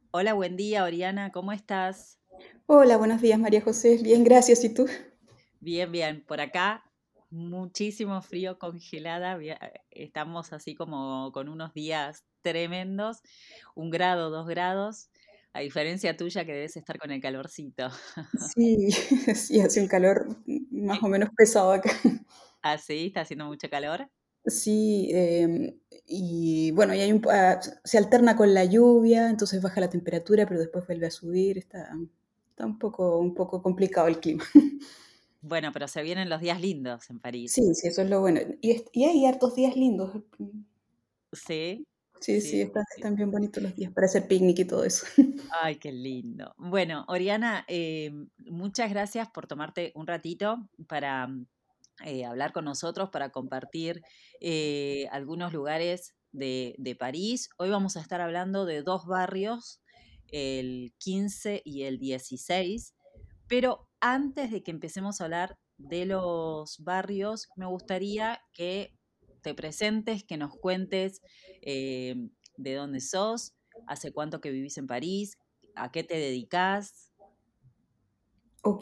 Hola, buen día, Oriana, ¿cómo estás? Hola, buenos días, María José. Bien, gracias. ¿Y tú? Bien, bien. Por acá, muchísimo frío, congelada. Estamos así como con unos días tremendos, 1 grado, 2 grados, a diferencia tuya que debes estar con el calorcito. Sí, sí, hace un calor más ¿Qué- o menos pesado acá. ¿Ah, sí? ¿Está haciendo mucho calor? Sí, y bueno, y se alterna con la lluvia, entonces baja la temperatura, pero después vuelve a subir. Está un poco complicado el clima. Bueno, pero se vienen los días lindos en París. Sí, sí, eso es lo bueno. Y hay hartos días lindos. Sí, Sí, sí, sí, sí, sí. están bien bonitos los días para hacer picnic y todo eso. Ay, qué lindo. Bueno, Oriana, muchas gracias por tomarte un ratito para hablar con nosotros, para compartir algunos lugares de París. Hoy vamos a estar hablando de dos barrios, el 15 y el 16, pero antes de que empecemos a hablar de los barrios, me gustaría que te presentes, que nos cuentes de dónde sos, hace cuánto que vivís en París, a qué te dedicas. Ok.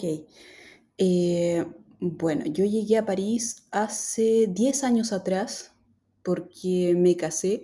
Bueno, yo llegué a París hace 10 años atrás porque me casé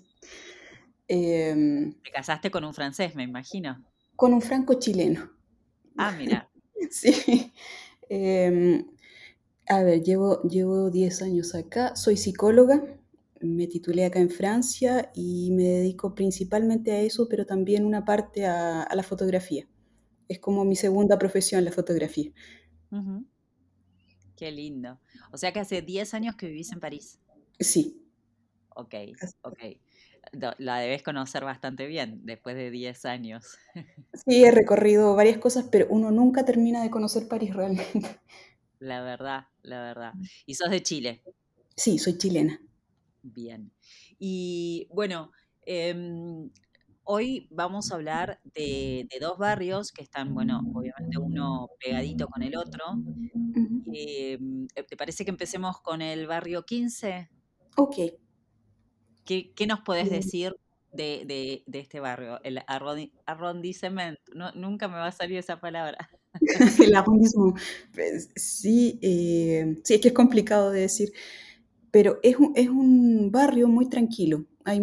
em, Te casaste con un francés, me imagino. con un franco chileno. Ah, mira, Sí. Em, a ver, llevo 10 años acá. Soy psicóloga. Me titulé acá en Francia y me dedico principalmente a eso, pero también una parte a la fotografía. Es como mi segunda profesión, la fotografía. ujú, qué lindo. O sea que hace 10 años que vivís en París. Sí. Ok, ok. La debes conocer bastante bien después de 10 años. Sí, he recorrido varias cosas, pero uno nunca termina de conocer París realmente. La verdad, la verdad. Y sos de Chile. Sí, soy chilena. Bien. Y bueno, em, hoy vamos a hablar de dos barrios que están, bueno, obviamente uno pegadito con el otro. Ujú. ¿Te parece que empecemos con el barrio 15? Ok. ¿Qué nos podés Eh, decir de este barrio? El arrondissement. No, nunca me va a salir esa palabra. el arrondissement. Pues, sí, sí, es que es complicado de decir, pero es un barrio muy tranquilo. Hay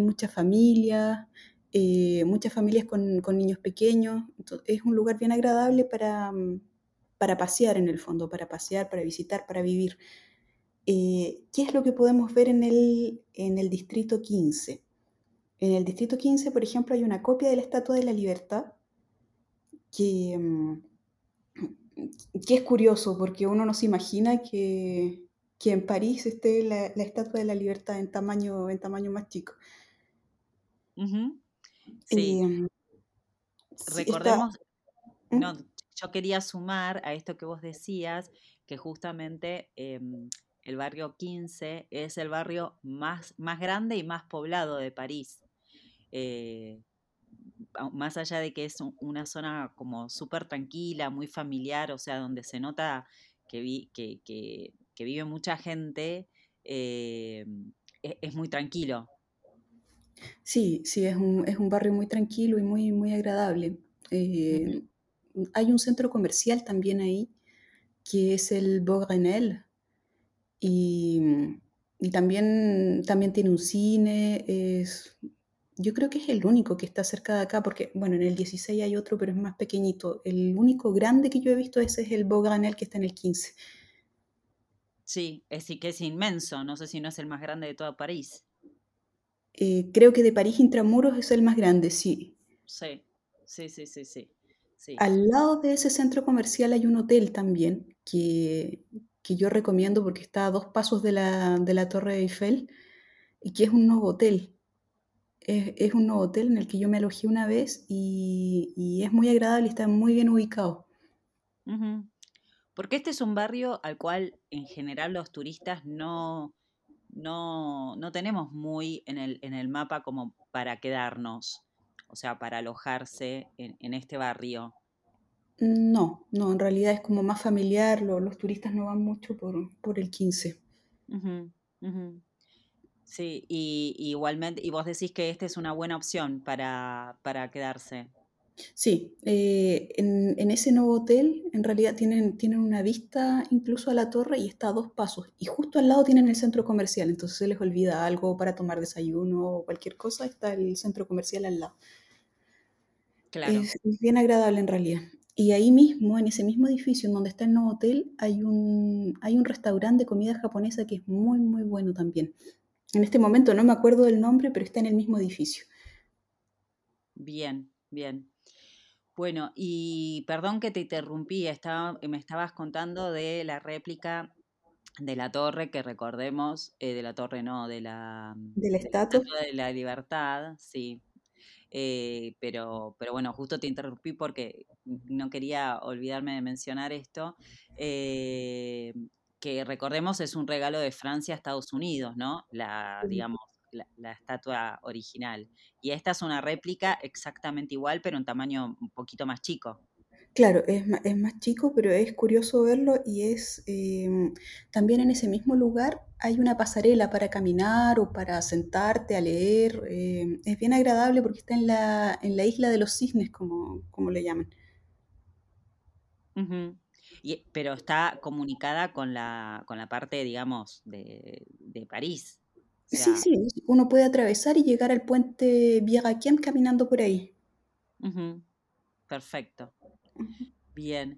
muchas familias con niños pequeños. Es un lugar bien agradable para pasear en el fondo, para pasear, para visitar, para vivir. ¿Qué es lo que podemos ver en el Distrito 15? En el Distrito 15, por ejemplo, hay una copia de la Estatua de la Libertad que, que es curioso porque uno no se imagina que en París esté la Estatua de la Libertad en tamaño más chico. Ujú. Sí, Eh, sí, recordemos, no, ¿Mm? yo quería sumar a esto que vos decías, que justamente el barrio 15 es el barrio más grande y más poblado de París. Eh, Más allá de que es una zona como súper tranquila, muy familiar, o sea, donde se nota que vive mucha gente, eh, es muy tranquilo. Sí, sí, es un barrio muy tranquilo y muy, muy agradable. Ujú. Eh, Hay un centro comercial también ahí, que es el Beaugrenelle, y, y también tiene un cine. Yo creo que es el único que está cerca de acá, porque, bueno, en el 16 hay otro, pero es más pequeñito. El único grande que yo he visto ese es el Beaugrenelle, que está en el 15. Sí, sí que es inmenso, no sé si no es el más grande de todo París. Creo que de París Intramuros es el más grande, sí. Sí, sí, sí, sí, sí, sí. Al lado de ese centro comercial hay un hotel también que yo recomiendo porque está a 2 pasos de la Torre Eiffel y que es un nuevo hotel. Es un nuevo hotel en el que yo me alojé una vez y es muy agradable y está muy bien ubicado. Ujú. Porque este es un barrio al cual en general los turistas no tenemos muy en el mapa como para quedarnos, o sea, para alojarse en este barrio. No, no, en realidad es como más familiar, los turistas no van mucho por el 15. Ujú, ujú. Sí, y igualmente, y vos decís que esta es una buena opción para quedarse. Sí, en ese nuevo hotel en realidad tienen una vista incluso a la torre y está a 2 pasos. Y justo al lado tienen el centro comercial, entonces se les olvida algo para tomar desayuno o cualquier cosa, está el centro comercial al lado. Claro. Es bien agradable en realidad. Y ahí mismo, en ese mismo edificio en donde está el nuevo hotel, hay un restaurante de comida japonesa que es muy, muy bueno también. En este momento no me acuerdo del nombre, pero está en el mismo edificio. Bien, bien. Bueno, y perdón que te interrumpí, me estabas contando de la réplica de la torre, que recordemos, de la torre no, De la de la estatua. Estatua de la Libertad, sí. Pero bueno, justo te interrumpí porque no quería olvidarme de mencionar esto, eh, que recordemos es un regalo de Francia a Estados Unidos, ¿no? Digamos, la estatua original. Y esta es una réplica exactamente igual, pero en tamaño un poquito más chico. Claro, es más chico, pero es curioso verlo y también en ese mismo lugar hay una pasarela para caminar o para sentarte a leer. Es bien agradable porque está en la isla de los cisnes, como le llaman. Ujú. Pero está comunicada con la parte, digamos, de París. O Sí, sea, sí, uno puede atravesar y llegar al puente Viagaquien caminando por ahí. ujú, perfecto. Ujú. Bien.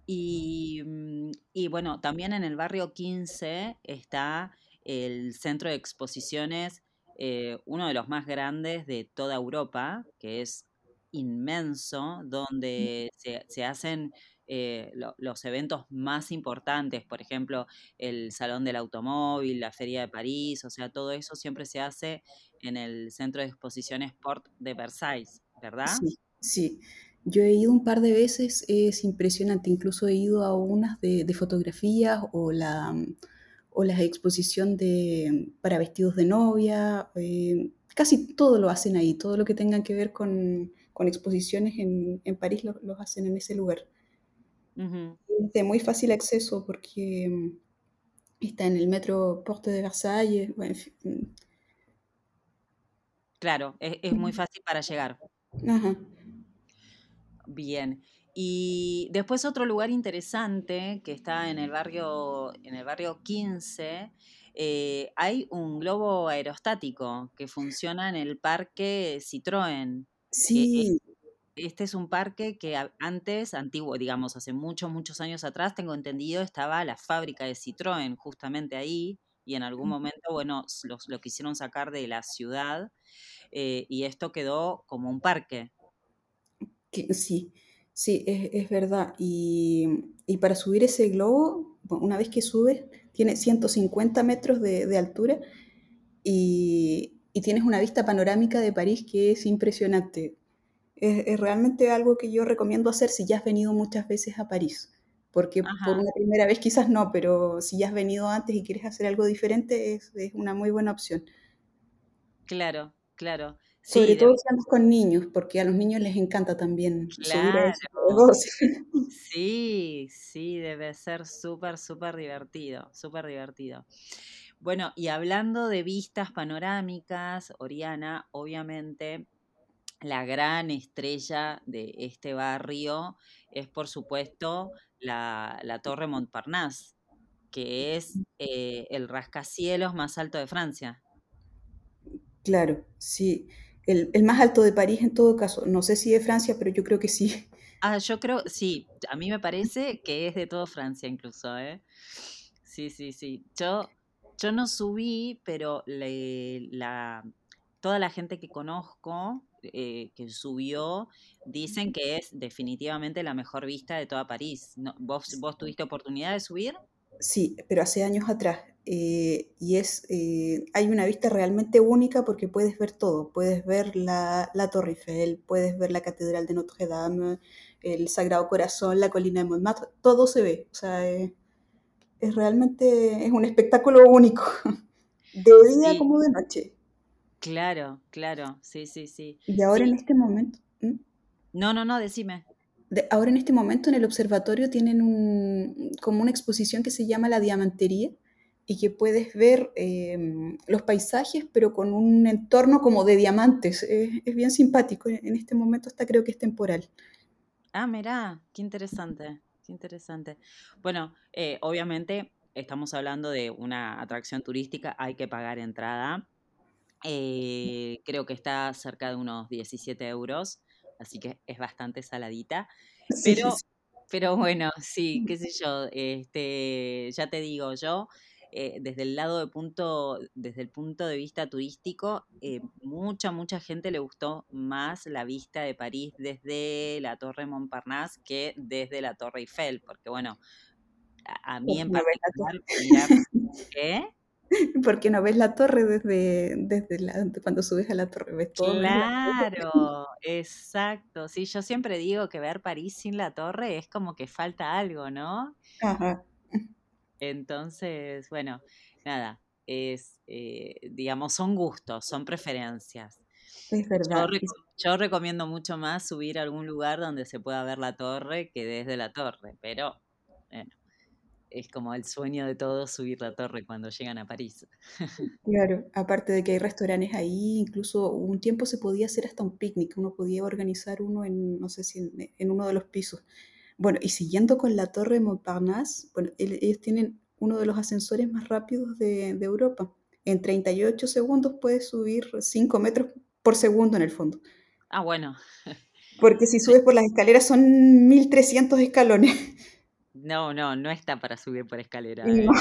Y bueno, también en el barrio 15 está el centro de exposiciones, uno de los más grandes de toda Europa, que es inmenso, donde se hacen los eventos más importantes, por ejemplo, el Salón del Automóvil, la Feria de París, o sea, todo eso siempre se hace en el centro de exposiciones Port de Versailles, ¿verdad? Sí, sí. Yo he ido un par de veces, es impresionante. Incluso he ido a unas de fotografías o la exposición para vestidos de novia. Casi todo lo hacen ahí, todo lo que tengan que ver con exposiciones en París los hacen en ese lugar. Ujú. Es de muy fácil acceso porque está en el metro Porte de Versalles. Bueno, en fin. Claro, es muy fácil para llegar. Ajá. Bien. Y después otro lugar interesante que está en el barrio 15, hay un globo aerostático que funciona en el parque Citroën, que Sí, este es un parque que antes, antiguo, digamos, hace muchos, muchos años atrás, tengo entendido, estaba la fábrica de Citroën justamente ahí, y en algún momento, bueno, lo quisieron sacar de la ciudad, y esto quedó como un parque. sí, sí, es verdad. Y para subir ese globo, bueno, una vez que subes, tiene 150 metros de altura y tienes una vista panorámica de París que es impresionante. Es realmente algo que yo recomiendo hacer si ya has venido muchas veces a París, porque por Ajá, una primera vez quizás no, pero si ya has venido antes y quieres hacer algo diferente, es una muy buena opción. claro, claro. Sobre Sí, todo si andas con niños, porque a los niños les encanta también subir a ese claro. negocio. Sí, sí, debe ser súper, súper divertido, súper divertido. Bueno, y hablando de vistas panorámicas, Oriana, obviamente la gran estrella de este barrio es, por supuesto, la Torre Montparnasse, que es el rascacielos más alto de Francia. Claro, sí. El más alto de París en todo caso. No sé si de Francia, pero yo creo que sí. Ah, yo creo, sí, a mí me parece que es de todo Francia incluso, ¿eh? Sí, sí, sí. Yo no subí, pero toda la gente que conozco que subió dicen que es definitivamente la mejor vista de toda París. ¿Vos tuviste oportunidad de subir? Sí, pero hace años atrás. Hay una vista realmente única porque puedes ver todo. Puedes ver la Torre Eiffel, puedes ver la Catedral de Notre Dame, el Sagrado Corazón, la colina de Montmartre, todo se ve. O sea, es un espectáculo único, de día Sí, como de noche. claro, claro, sí, sí, sí. Y ahora en Sí, este momento, ¿m? no, no, no, decime. Ahora en este momento en el observatorio tienen como una exposición que se llama La Diamantería, y que puedes ver los paisajes, pero con un entorno como de diamantes. Es bien simpático. En este momento hasta creo que es temporal. Ah, mirá, qué interesante, qué interesante. Bueno, obviamente estamos hablando de una atracción turística, hay que pagar entrada. Creo que está cerca de unos 17 euros, así que es bastante saladita. Sí, Pero, sí. pero bueno, sí, qué sé yo, ya te digo, yo desde el punto de vista turístico, mucha gente le gustó más la vista de París desde la Torre Montparnasse que desde la Torre Eiffel, porque bueno, a mí Porque en no ves particular, mirar, ¿qué? porque no ves la torre desde cuando subes a la torre, ves todo menos la torre. Claro, exacto. Sí, yo siempre digo que ver París sin la torre es como que falta algo, ¿no? Ajá, Entonces, bueno, nada, digamos, son gustos, son preferencias. es verdad. Yo recomiendo mucho más subir a algún lugar donde se pueda ver la torre que desde la torre, pero bueno, es como el sueño de todos subir la torre cuando llegan a París. Claro, aparte de que hay restaurantes ahí, incluso un tiempo se podía hacer hasta un picnic, uno podía organizar uno en, no sé si en uno de los pisos. Bueno, y siguiendo con la Torre Montparnasse, bueno, ellos tienen uno de los ascensores más rápidos de Europa. En 38 segundos puedes subir 5 metros por segundo en el fondo. Ah, bueno. Porque si subes por las escaleras son 1300 escalones. No, no, no está para subir por escalera, No. ¿eh?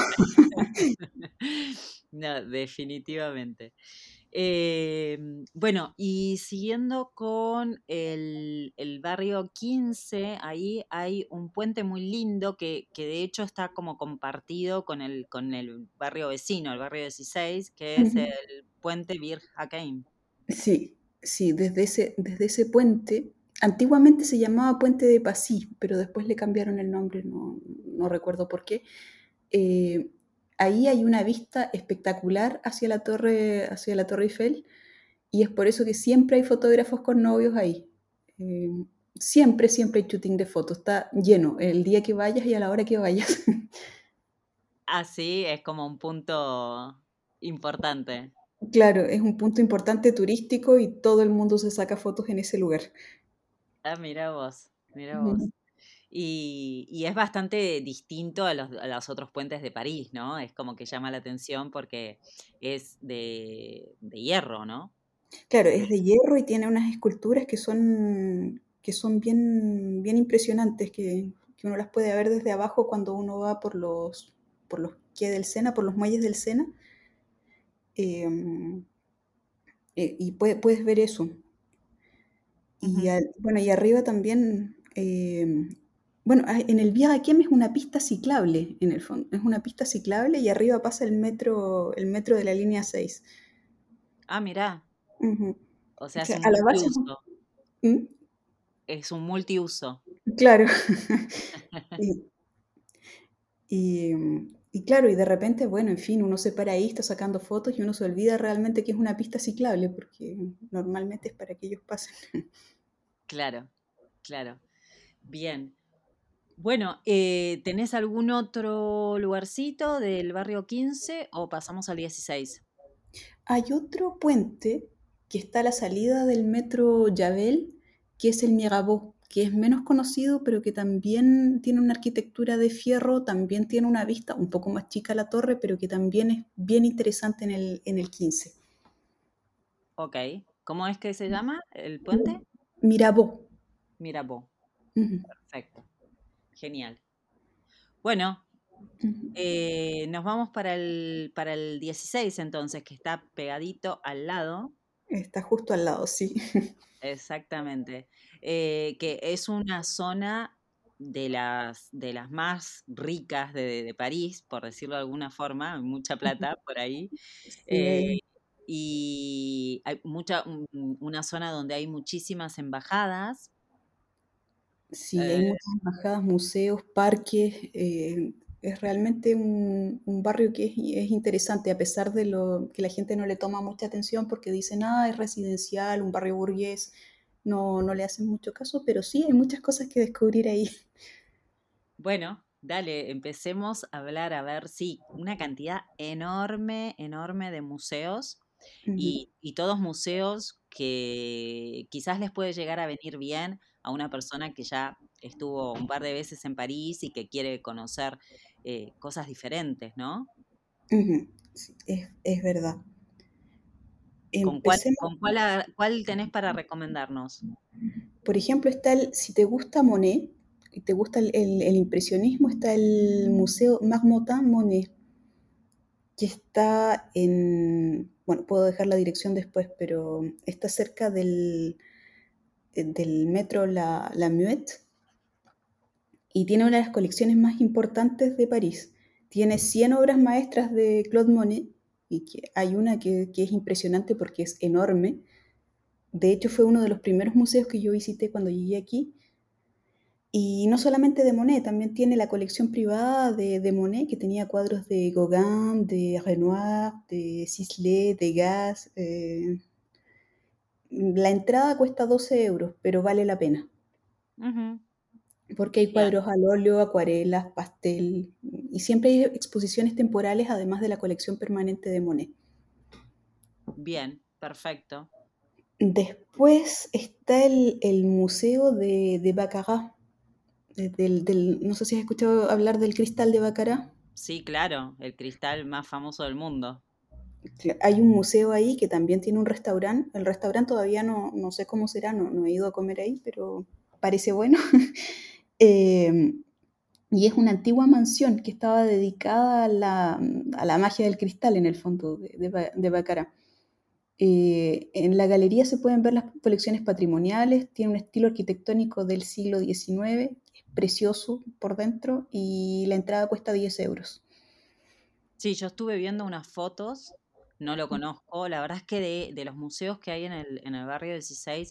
No, definitivamente. Bueno, y siguiendo con el barrio 15, ahí hay un puente muy lindo que de hecho está como compartido con el barrio vecino, el barrio 16, que es Ujú. el puente Bir Hakeim. Sí, sí, desde ese puente, antiguamente se llamaba Puente de Passy, pero después le cambiaron el nombre, no recuerdo por qué. Eh, Ahí hay una vista espectacular hacia la Torre Eiffel, y es por eso que siempre hay fotógrafos con novios ahí. Eh, siempre hay shooting de fotos, está lleno el día que vayas y a la hora que vayas. Así es como un punto importante. Claro, es un punto importante turístico y todo el mundo se saca fotos en ese lugar. Ah, mira vos, mira Ujú. vos. Y es bastante distinto a los otros puentes de París, ¿no? Es como que llama la atención porque es de hierro, ¿no? Claro, De- es de hierro y tiene unas esculturas que son bien impresionantes, que uno las puede ver desde abajo cuando uno va por los quais del Sena, por los muelles del Sena, em, y puedes ver eso. Y Ujú. bueno, y arriba también, bueno, en el Via Raquem es una pista ciclable, en el fondo, es una pista ciclable y arriba pasa el metro de la línea 6. Ah, mirá, Ujú. o O sea, es sea, un a la base, multiuso, ¿mm? es un multiuso. Claro. Y, y claro, y de repente, bueno, en fin, uno se para ahí, está sacando fotos y uno se olvida realmente que es una pista ciclable, porque normalmente es para que ellos pasen. Claro, claro. Bien. Bueno, ¿tenés algún otro lugarcito del barrio 15 o pasamos al 16? Hay otro puente que está a la salida del metro Javel, que es el Mirabeau, que es menos conocido, pero que también tiene una arquitectura de fierro, también tiene una vista un poco más chica a la torre, pero que también es bien interesante en el 15. Ok. ¿Cómo es que se llama el puente? Mirabeau. Mirabeau. Ujú, Perfecto. Genial. Bueno, ujú. nos vamos para el 16 entonces, que está pegadito al lado. Está justo al lado, sí. Exactamente. Que es una zona de las más ricas de París, por decirlo de alguna forma, hay mucha plata por ahí. Sí, eh, y hay una zona donde hay muchísimas embajadas. sí, hay eh, muchas embajadas, museos, parques. Es realmente un barrio que es interesante, a pesar de lo que la gente no le toma mucha atención porque dicen, ah, es residencial, un barrio burgués. No le hacen mucho caso, pero sí hay muchas cosas que descubrir ahí. bueno, Dale, empecemos a hablar, a ver, sí, una cantidad enorme, enorme de museos Ujú, y todos museos que quizás les puede llegar a venir bien a una persona que ya estuvo un par de veces en París y que quiere conocer cosas diferentes, ¿no? ujú. Sí, es verdad. Empecemos, ¿Cuál tenés para recomendarnos? por ejemplo, si te gusta Monet y te gusta el impresionismo, está el Museo Marmottan Monet, que está bueno, puedo dejar la dirección después, pero está cerca del metro La Muette y tiene una de las colecciones más importantes de París. Tiene 100 obras maestras de Claude Monet y hay una que es impresionante porque es enorme. De hecho, fue uno de los primeros museos que yo visité cuando llegué aquí. Y no solamente de Monet, también tiene la colección privada de Monet, que tenía cuadros de Gauguin, de Renoir, de Sisley, de Degas. La entrada cuesta 12 euros, pero vale la pena, Ujú, porque hay bien, cuadros al óleo, acuarelas, pastel, y siempre hay exposiciones temporales, además de la colección permanente de Monet. bien, perfecto. Después está el Museo de Baccarat, no sé si has escuchado hablar del cristal de Baccarat. Sí, claro, el cristal más famoso del mundo. Hay un museo ahí que también tiene un restaurante. El restaurante todavía no sé cómo será, no he ido a comer ahí, pero parece bueno. Eh, y es una antigua mansión que estaba dedicada a la magia del cristal, en el fondo, de Baccarat. En la galería se pueden ver las colecciones patrimoniales, tiene un estilo arquitectónico del siglo XIX, es precioso por dentro y la entrada cuesta 10 euros. Sí, yo estuve viendo unas fotos, no lo conozco, la verdad es que de los museos que hay en el barrio 16,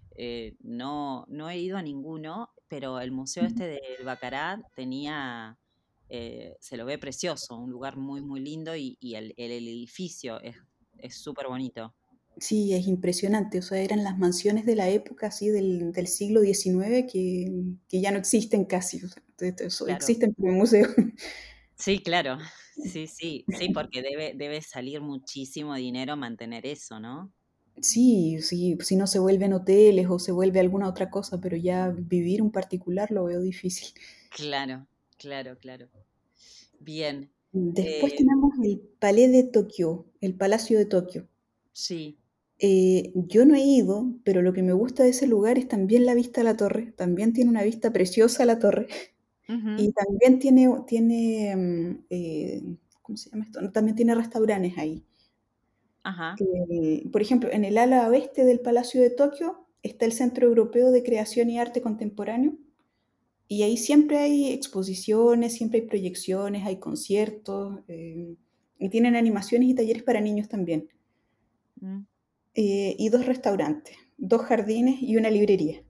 no he ido a ninguno, pero el museo este del Baccarat tenía, se lo ve precioso, un lugar muy, muy lindo y el edificio es súper bonito. Sí, es impresionante, o sea, eran las mansiones de la época, así del siglo XIX, que ya no existen casi, o sea, Claro, existen como museo. sí, claro, sí, sí, sí, porque debe salir muchísimo dinero mantener eso, ¿no? Sí, sí, si no se vuelven hoteles o se vuelve alguna otra cosa, pero ya vivir un particular lo veo difícil. Claro, claro, claro. Bien. Después Eh, tenemos el Palais de Tokio, el Palacio de Tokio. sí. Yo no he ido, pero lo que me gusta de ese lugar es también la vista a la torre. También tiene una vista preciosa a la torre. Ujú, Y también tiene ¿cómo se llama esto? También tiene restaurantes ahí. ajá. Por ejemplo, en el ala oeste del Palacio de Tokio está el Centro Europeo de Creación y Arte Contemporáneo. Y ahí siempre hay exposiciones, siempre hay proyecciones, hay conciertos, y tienen animaciones y talleres para niños también. Mm, Y dos restaurantes, dos jardines y una librería.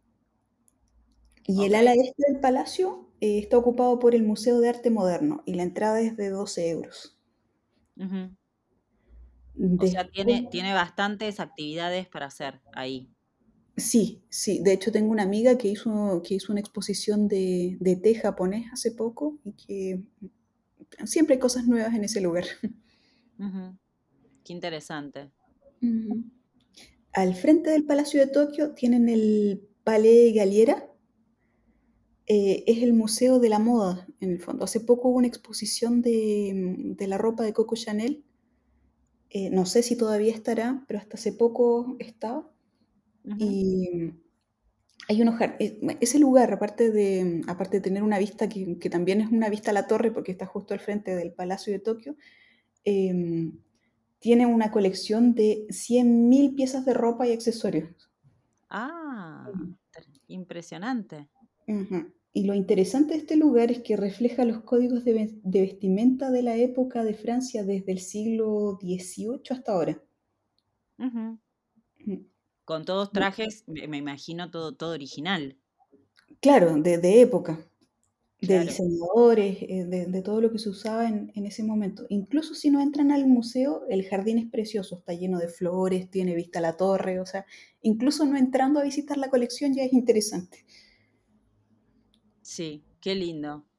Y el ok. ala este del palacio está ocupado por el Museo de Arte Moderno y la entrada es de 12 euros. Ujú. O sea, Después, tiene bastantes actividades para hacer ahí. sí, sí, de hecho tengo una amiga que hizo una exposición de té japonés hace poco y que siempre hay cosas nuevas en ese lugar. Ujú, qué interesante. Ujú. Al frente del Palacio de Tokio tienen el Palais Galliera, es el museo de la moda, en el fondo. Hace poco hubo una exposición de la ropa de Coco Chanel. No sé si todavía estará, pero hasta hace poco estaba. Ujú, Y hay ese lugar, aparte de tener una vista que también es una vista a la torre, porque está justo al frente del Palacio de Tokio, eh, tiene una colección de 100.000 piezas de ropa y accesorios. ah, impresionante. Ujú. Y lo interesante de este lugar es que refleja los códigos de vestimenta de la época de Francia desde el siglo XVIII hasta ahora. Ujú. Ujú. Con todos trajes, me imagino todo original. Claro, de época, de Claro. diseñadores, de todo lo que se usaba en ese momento. Incluso si no entran al museo, el jardín es precioso, está lleno de flores, tiene vista a la torre, o sea, incluso no entrando a visitar la colección ya es interesante. Sí,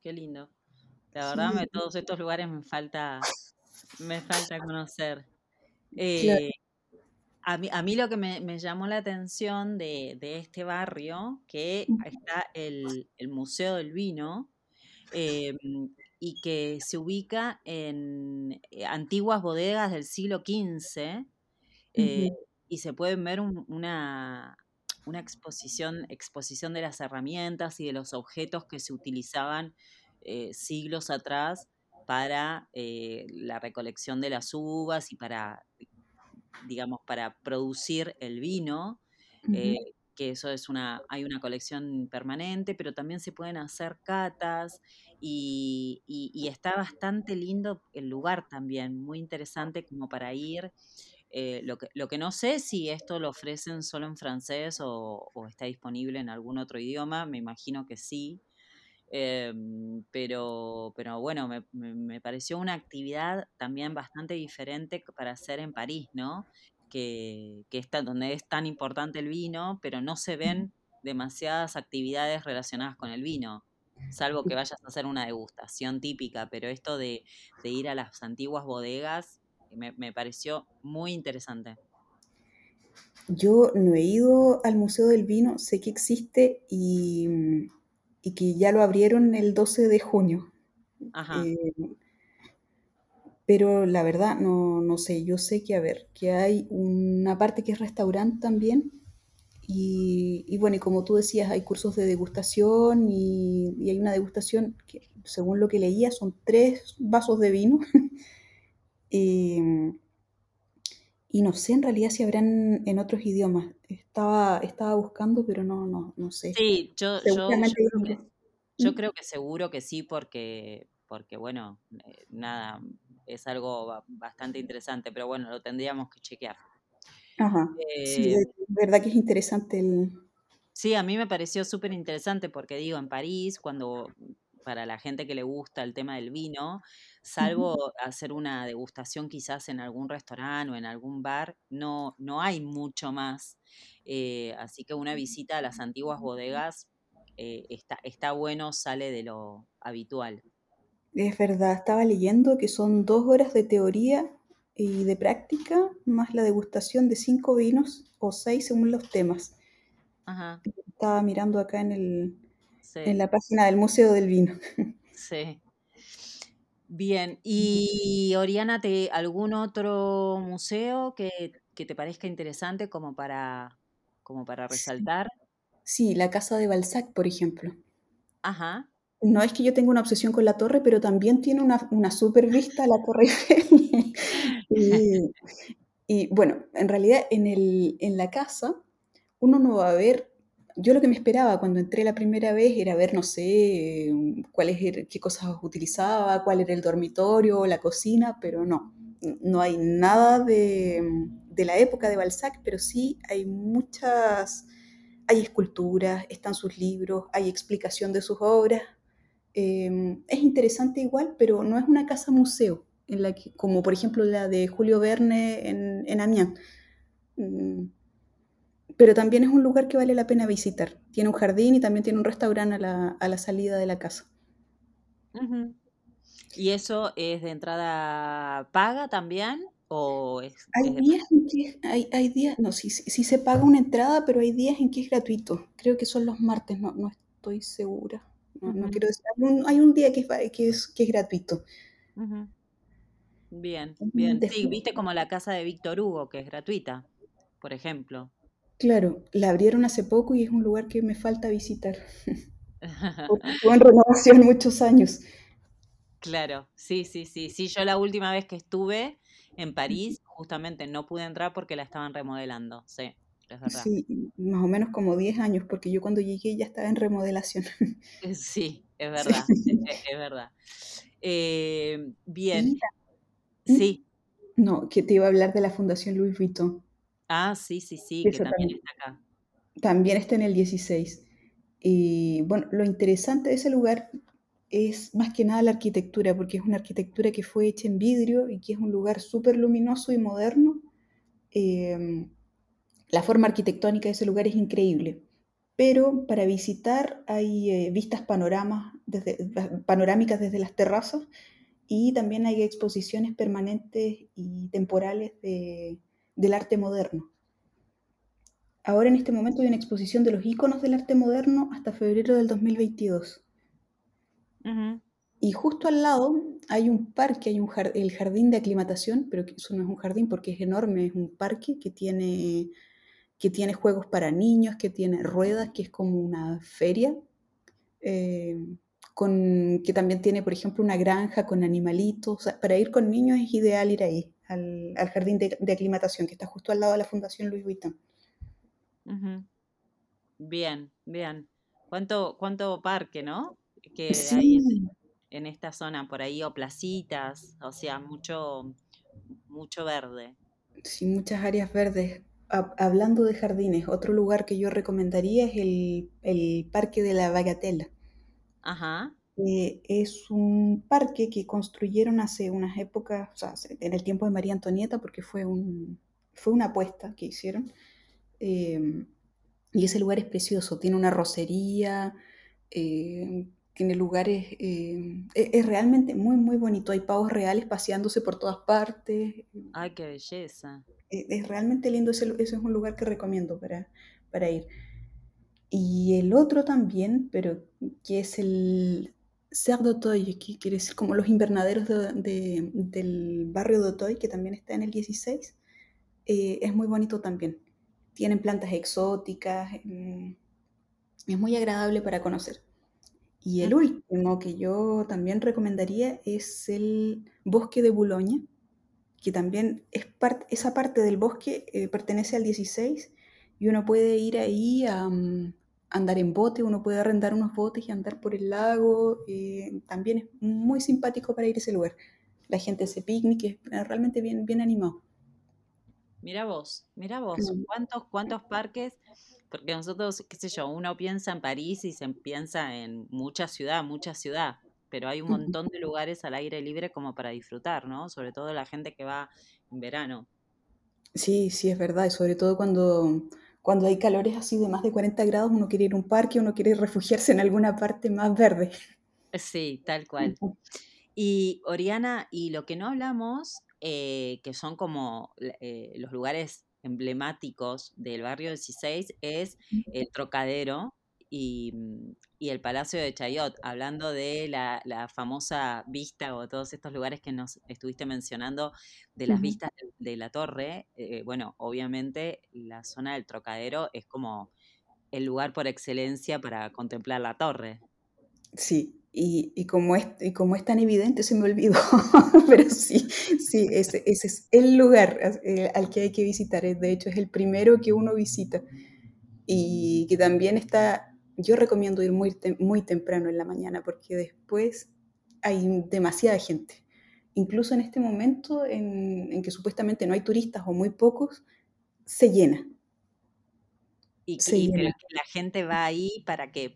qué lindo. La verdad, Sí, todos estos lugares me falta conocer. claro. Eh, a mí lo que me llamó la atención de este barrio, que está el Museo del Vino, em, y que se ubica en antiguas bodegas del siglo XV, eh, Ujú, y se pueden ver una exposición de las herramientas y de los objetos que se utilizaban siglos atrás para la recolección de las uvas y para, digamos, para producir el vino, ujú, que eso hay una colección permanente, pero también se pueden hacer catas y está bastante lindo el lugar también, muy interesante como para ir. Lo que no sé si esto lo ofrecen solo en francés o está disponible en algún otro idioma, me imagino que sí. Pero bueno, me pareció una actividad también bastante diferente para hacer en París, ¿no? Que está donde es tan importante el vino, pero no se ven demasiadas actividades relacionadas con el vino, salvo que vayas a hacer una degustación típica, pero esto de ir a las antiguas bodegas me pareció muy interesante. yo no he ido al Museo del Vino, sé que existe y que ya lo abrieron el 12 de junio. Ajá, Eh, pero la verdad no sé, yo sé que, a ver, que hay una parte que es restaurante también y bueno, y como tú decías, hay cursos de degustación y hay una degustación que, según lo que leía, son 3 vasos de vino y, y no sé en realidad si habrán en otros idiomas. Estaba buscando, pero no sé. sí, Seguramente hay otros. yo ¿Mm? creo que seguro que sí, porque bueno, nada, es algo bastante interesante, pero bueno, lo tendríamos que chequear. Ajá. Sí, Eh, de verdad que es interesante el... sí, a mí me pareció súper interesante porque digo, en París, para la gente que le gusta el tema del vino, Ujú. salvo hacer una degustación quizás en algún restaurante o en algún bar, no hay mucho más. Así que una visita a las antiguas bodegas está bueno, sale de lo habitual. Es verdad, estaba leyendo que son 2 horas de teoría y de práctica, más la degustación de 5 vinos o 6 según los temas. Ajá, Estaba mirando acá en sí, la página del Museo del Vino. sí. Bien, y Oriana, ¿algún otro museo que te parezca interesante como para Sí, resaltar? sí, la casa de Balzac, por ejemplo. Ajá. No es que yo tenga una obsesión con la torre, pero también tiene una super vista a la Torre Eiffel. Y, y bueno, en realidad en la casa uno no va a ver, yo lo que me esperaba cuando entré la primera vez era ver, no sé, qué cosas utilizaba, cuál era el dormitorio, la cocina, pero no hay nada de la época de Balzac, pero sí hay esculturas, están sus libros, hay explicación de sus obras. Es interesante igual, pero no es una casa museo, como por ejemplo la de Julio Verne en Amiens. Mm, pero también es un lugar que vale la pena visitar. Tiene un jardín y también tiene un restaurante a la salida de la casa. Ujú. ¿Y eso es de entrada paga también? Hay Es días gratis? en que hay días, no, sí se paga una entrada, pero hay días en que es gratuito. Creo que son los martes, no estoy segura. No Ujú, quiero decir. Hay un día que es gratuito. ujú. Bien, bien. Sí, Después, viste como la casa de Víctor Hugo, que es gratuita, por ejemplo. claro, la abrieron hace poco y es un lugar que me falta visitar. Porque estuvo en renovación muchos años. Claro, sí, sí, sí. Sí, yo la última vez que estuve en París, justamente no pude entrar porque la estaban remodelando. Sí, es verdad. Sí, más o menos como 10 años, porque yo cuando llegué ya estaba en remodelación. Sí, es verdad, Sí. es verdad. Bien, Y sí. no, que te iba a hablar de la Fundación Louis Vuitton, Ah, sí, sí, sí, que que eso también está acá. también está en el 16. Y bueno, lo interesante de ese lugar es más que nada la arquitectura, porque es una arquitectura que fue hecha en vidrio y que es un lugar súper luminoso y moderno. La forma arquitectónica de ese lugar es increíble. pero para visitar hay vistas panorámicas desde las terrazas y también hay exposiciones permanentes y temporales del arte moderno. Ahora en este momento hay una exposición de los íconos del arte moderno hasta febrero del 2022. Ujú. Y justo al lado hay un parque, el jardín de aclimatación, pero que eso no es un jardín porque es enorme, es un parque que tiene juegos para niños, que tiene ruedas, que es como una feria, eh, que también tiene, por ejemplo, una granja con animalitos. O sea, para ir con niños es ideal ir ahí, al jardín de aclimatación, que está justo al lado de la Fundación Louis Vuitton. Ujú. Bien, bien. ¿Cuánto parque, ¿no? Que Sí, hay en esta zona por ahí, o placitas, o sea, mucho verde. sí, muchas áreas verdes. Hablando de jardines, otro lugar que yo recomendaría es el Parque de la Bagatelle. Ajá. Es un parque que construyeron hace unas épocas, o sea, en el tiempo de María Antonieta, porque fue una apuesta que hicieron. Eh, y ese lugar es precioso, tiene una rocería, tiene lugares, es realmente muy, muy bonito. Hay pavos reales paseándose por todas partes. Ay, qué belleza. Es realmente lindo, ese es un lugar que recomiendo para ir. Y el otro también, pero que es el Serre d'Auteuil, que quiere decir como los invernaderos del barrio d'Auteuil, que también está en el 16, es muy bonito también. Tienen plantas exóticas, es muy agradable para conocer. Y el Ujú, último que yo también recomendaría es el Bosque de Boulogne, que también esa parte del bosque pertenece al 16 y uno puede ir ahí a andar en bote, uno puede arrendar unos botes y andar por el lago. También es muy simpático para ir a ese lugar. La gente hace picnic, es realmente bien, bien animado. mira vos, Mm. ¿cuántos parques? Porque nosotros, qué sé yo, uno piensa en París y se piensa en mucha ciudad, pero hay un Ujú. montón de lugares al aire libre como para disfrutar, ¿no? Sobre todo la gente que va en verano. Sí, sí, es verdad, y sobre todo cuando hay calores así de más de 40 grados, uno quiere ir a un parque, uno quiere refugiarse en alguna parte más verde. Sí, tal cual. Y Oriana, y lo que no hablamos, que son como los lugares emblemáticos del barrio 16, es el Trocadero y el Palacio de Chayot, hablando de la famosa vista o todos estos lugares que nos estuviste mencionando de las Ujú. vistas de la torre. Bueno, obviamente la zona del Trocadero es como el lugar por excelencia para contemplar la torre. Sí, y como es tan evidente, se me olvidó, pero sí, sí, ese es el lugar al que hay que visitar. De hecho, es el primero que uno visita y que también yo recomiendo ir muy temprano en la mañana porque después hay demasiada gente. Incluso en este momento en que supuestamente no hay turistas o muy pocos, se llena, se Pero llena. que la gente va ahí para qué,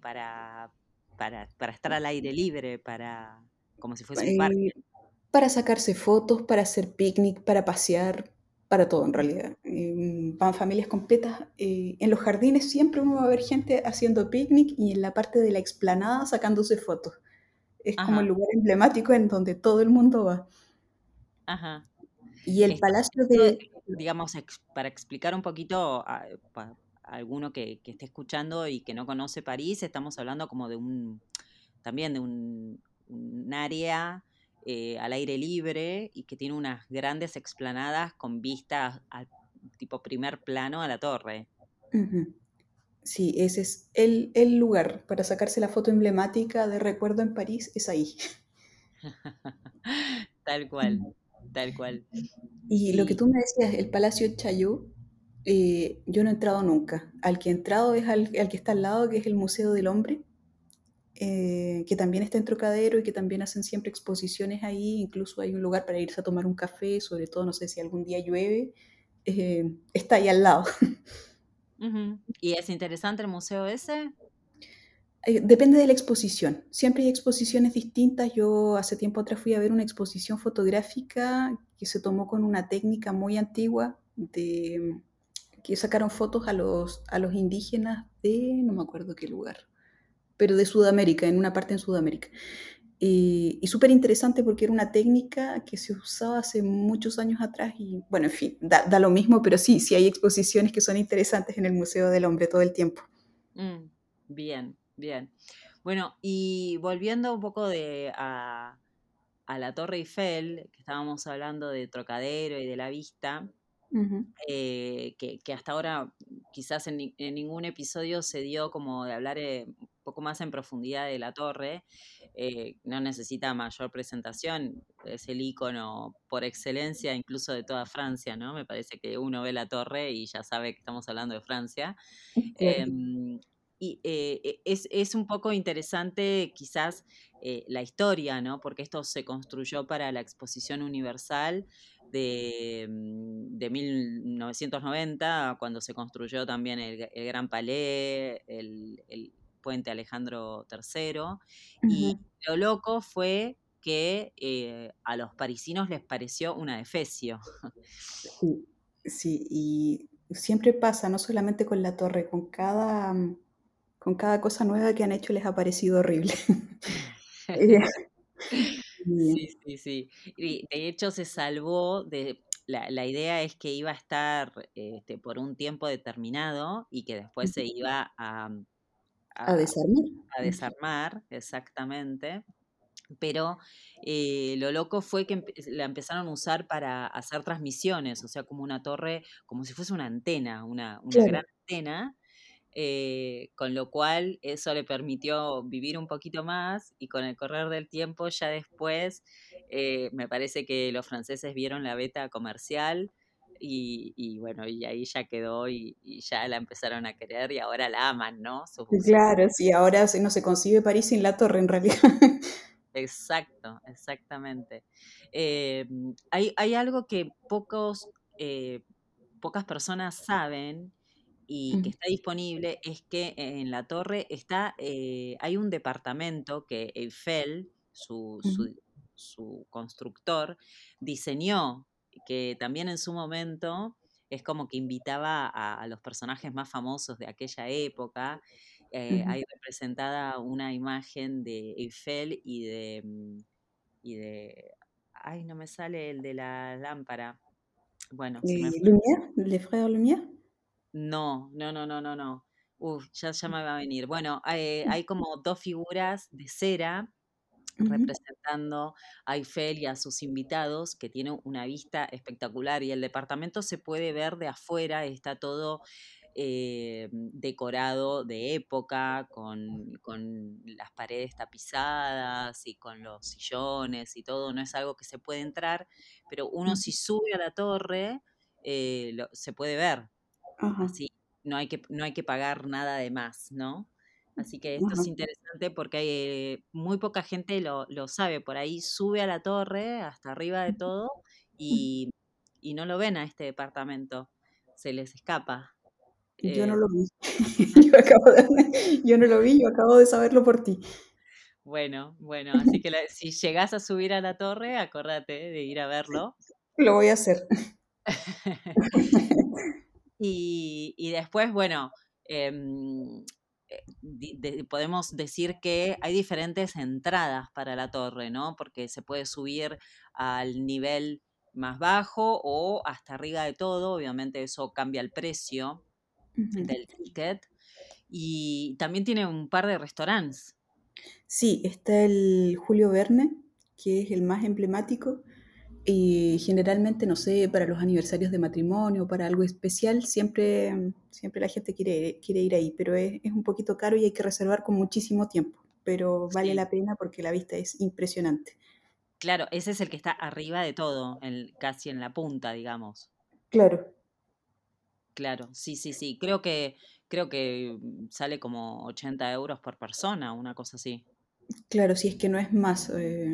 para estar al aire libre, como si fuese un Eh, parque. para sacarse fotos, para hacer picnic, para pasear, para todo en realidad. Van familias completas. En los jardines siempre uno va a ver gente haciendo picnic y en la parte de la explanada sacándose fotos. Es como el Ajá, lugar emblemático en donde todo el mundo va. ajá. Y el Palacio Esto, de... digamos, para explicar un poquito a alguno que esté escuchando y que no conoce París, estamos hablando como también de un área al aire libre y que tiene unas grandes explanadas con vistas al tipo primer plano a la torre. Ujú. Sí, ese es el lugar para sacarse la foto emblemática de recuerdo en París, es ahí. Tal cual, tal cual. Y lo que Y, tú me decías, el Palacio Chaillot, yo no he entrado nunca. Al que he entrado es al que está al lado, que es el Museo del Hombre, que también está en Trocadero y que también hacen siempre exposiciones ahí. Incluso hay un lugar para irse a tomar un café, sobre todo, no sé si algún día llueve, está ahí al lado. ujú. ¿Y es interesante el museo ese? Depende de la exposición. Siempre hay exposiciones distintas. Yo hace tiempo atrás fui a ver una exposición fotográfica que se tomó con una técnica muy antigua que sacaron fotos a los indígenas de, no me acuerdo qué lugar, pero de Sudamérica, en una parte en Sudamérica. Y súper interesante porque era una técnica que se usaba hace muchos años atrás y bueno, en fin, da lo mismo, pero sí, sí hay exposiciones que son interesantes en el Museo del Hombre todo el tiempo. Mm, bien, bien. Bueno, y volviendo un poco a la Torre Eiffel, que estábamos hablando de Trocadero y de la vista, Ujú, que hasta ahora quizás en ningún episodio se dio como de hablar un poco más en profundidad de la torre. No necesita mayor presentación, es el icono por excelencia incluso de toda Francia, ¿no? Me parece que uno ve la torre y ya sabe que estamos hablando de Francia. claro. Em, es un poco interesante quizás la historia, ¿no? Porque esto se construyó para la Exposición Universal de 1990, cuando se construyó también el Gran Palais, el Puente Alejandro III, y Ujú. lo loco fue que a los parisinos les pareció una defecio. Sí, sí, y siempre pasa, no solamente con la torre, con cada cosa nueva que han hecho les ha parecido horrible. Eh, Sí, y- sí, sí. Y de hecho se salvó la idea es que iba a estar por un tiempo determinado y que después se iba a a- desarmar. a Ujú, desarmar, exactamente. Pero lo loco fue que la empezaron a usar para hacer transmisiones, o sea, como una torre, como si fuese una antena, una gran claro. antena, con lo cual eso le permitió vivir un poquito más y con el correr del tiempo ya después me parece que los franceses vieron la beta comercial y bueno, y ahí ya quedó y ya la empezaron a querer y ahora la aman, ¿no? Claro, sí, ahora no se concibe París sin la torre en realidad. Exacto, exactamente. Hay algo que eh, pocas personas saben y que Ujú, está disponible, es que en la torre hay un departamento que Eiffel, ujú, su constructor, diseñó, que también en su momento es como que invitaba a los personajes más famosos de aquella época. ujú. Hay representada una imagen de Eiffel y de, ay, no me sale el de la lámpara. Bueno, se me fue. Lumière, les frères Lumière. No, no, no, no, no, no. Uf, ya me va a venir. Bueno, hay como dos figuras de cera Ujú, representando a Eiffel y a sus invitados, que tienen una vista espectacular y el departamento se puede ver de afuera, está todo decorado de época, con las paredes tapizadas y con los sillones y todo, no es algo que se puede entrar, pero uno ujú. si sube a la torre se puede ver, Ajá, así no hay que pagar nada de más, ¿no? Así que esto ajá. es interesante porque muy poca gente lo sabe. Por ahí sube a la torre, hasta arriba de todo, Ujú. y, y no lo ven a este departamento. Se les escapa. Yo no Eh, lo vi. Yo no lo vi, yo acabo de saberlo por ti. bueno, bueno, así que si llegás a subir a la torre, acordate de ir a verlo. Lo voy a hacer. Y después, bueno, podemos decir que hay diferentes entradas para la torre, ¿no? Porque se puede subir al nivel más bajo o hasta arriba de todo, obviamente eso cambia el precio Ujú. del ticket. Y también tiene un par de restaurantes. Sí, está el Julio Verne, que es el más emblemático, y generalmente, no sé, para los aniversarios de matrimonio o para algo especial, siempre la gente quiere ir ahí, pero es un poquito caro y hay que reservar con muchísimo tiempo, pero vale Sí, la pena porque la vista es impresionante. claro, ese es el que está arriba de todo, casi en la punta, digamos. Claro, Claro, sí, sí, sí. Creo que sale como 80 euros por persona, una cosa así. claro, si es que no es más,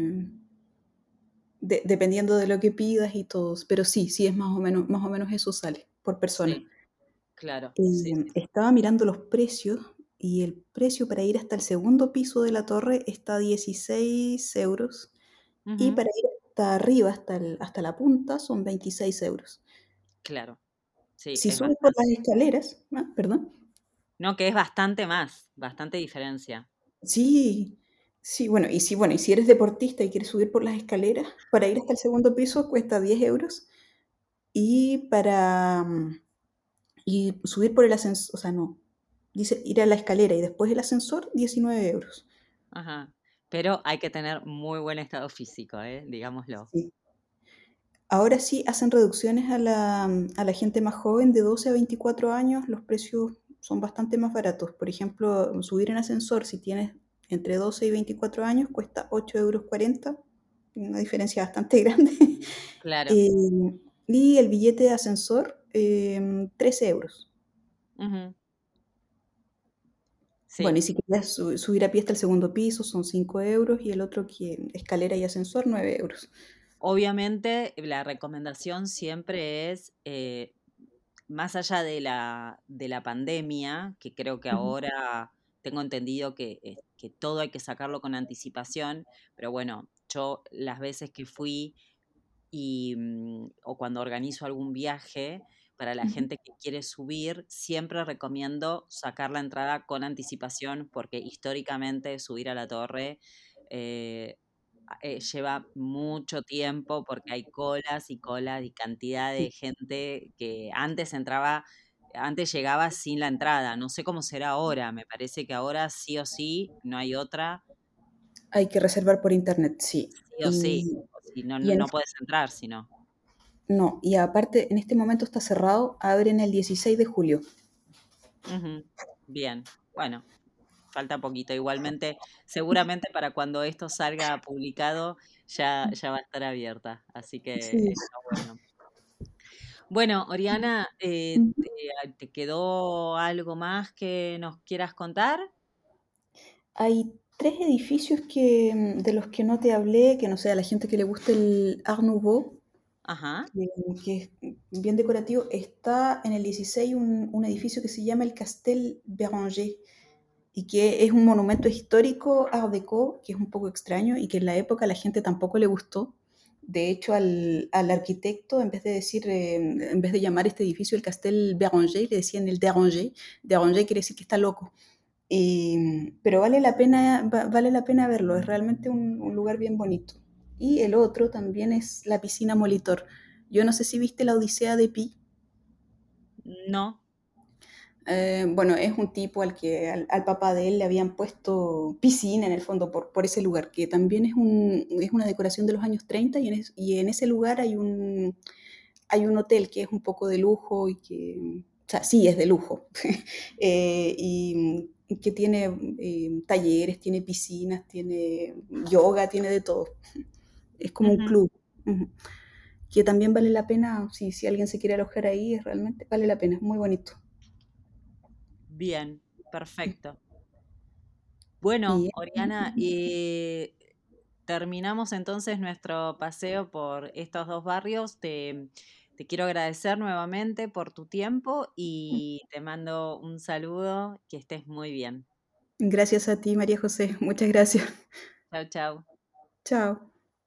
dependiendo de lo que pidas y todo, pero sí, sí es más o menos eso sale por persona. Sí, claro, sí, sí. Estaba mirando los precios y el precio para ir hasta el segundo piso de la torre está a 16 € y Ujú, para ir hasta arriba, hasta la punta, son 26 €. claro. Sí, Si es subes por las bastante. escaleras, perdón. No, que es bastante más, bastante diferencia. Sí, sí, bueno, y si eres deportista y quieres subir por las escaleras, para ir hasta el segundo piso cuesta 10 euros y y subir por el ascensor, o sea, no, dice ir a la escalera y después el ascensor, 19 euros. Ajá. Pero hay que tener muy buen estado físico, digámoslo. Sí. Ahora sí hacen reducciones a la gente más joven de 12 a 24 años, los precios son bastante más baratos. Por ejemplo, subir en ascensor si tienes entre 12 y 24 años cuesta 8,40 euros, una diferencia bastante grande. Claro. Eh, y el billete de ascensor, 13 euros. Ujú. Bueno, y Sí. si quieres subir a pie hasta el segundo piso son 5 euros y el otro que escalera y ascensor 9 euros. Obviamente, la recomendación siempre es, más allá de la pandemia, que creo que Ujú, ahora tengo entendido que todo hay que sacarlo con anticipación, pero bueno, yo las veces que fui o cuando organizo algún viaje para la ujú. gente que quiere subir, siempre recomiendo sacar la entrada con anticipación porque históricamente subir a la torre eh, lleva mucho tiempo porque hay colas y colas y cantidad Sí, de gente que antes llegaba sin la entrada. No sé cómo será ahora, me parece que ahora sí o sí, no hay otra, hay que reservar por internet, sí. sí o sí. O si no, Y en no puedes entrar, si no. No, y aparte, en este momento está cerrado, abren el 16 de julio. Ujú. Bien, bueno, falta poquito. Igualmente, seguramente para cuando esto salga publicado ya va a estar abierta, así que Sí. está bueno. Bueno, Oriana, Ujú. ¿te quedó algo más que nos quieras contar? Hay tres edificios que, de los que no te hablé, que no sé, a la gente que le gusta el Art Nouveau, Ajá, que es bien decorativo. Está en el 16 un edificio que se llama el Castel Béranger y que es un monumento histórico Art Deco, que es un poco extraño y que en la época a la gente tampoco le gustó. De hecho, al arquitecto, en vez de llamar este edificio el Castel Béranger, le decían el Déranger. Déranger quiere decir que está loco. Pero vale la pena verlo, es realmente un lugar bien bonito. Y el otro también es la piscina Molitor. Yo no sé si viste la Odisea de Pi. no, Bueno, es un tipo al papá de él le habían puesto piscina en el fondo por ese lugar, que también es una decoración de los años 30 y en ese lugar hay un hotel que es un poco de lujo o sea, sí es de lujo, y que tiene talleres, tiene piscinas, tiene yoga, tiene de todo. Es como un ujú, club. Ujú. Que también vale la pena, si alguien se quiere alojar ahí, realmente vale la pena, es muy bonito. bien, perfecto. Bueno, Y Oriana, terminamos entonces nuestro paseo por estos dos barrios. Te quiero agradecer nuevamente por tu tiempo y te mando un saludo, que estés muy bien. gracias a ti, María José. Muchas gracias. Chao, chao. Chao.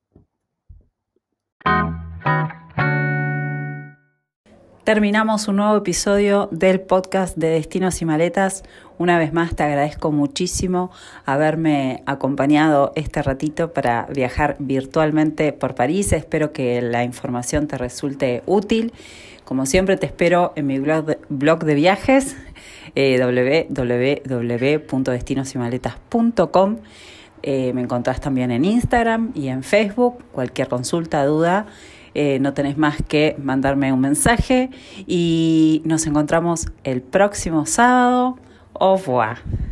Terminamos un nuevo episodio del podcast de Destinos y Maletas. Una vez más te agradezco muchísimo haberme acompañado este ratito para viajar virtualmente por París. Espero que la información te resulte útil. Como siempre te espero en mi blog de viajes, www.destinosimaletas.com. Me encontrás también en Instagram y en Facebook. Cualquier consulta, duda, no tenés más que mandarme un mensaje y nos encontramos el próximo sábado. Au revoir.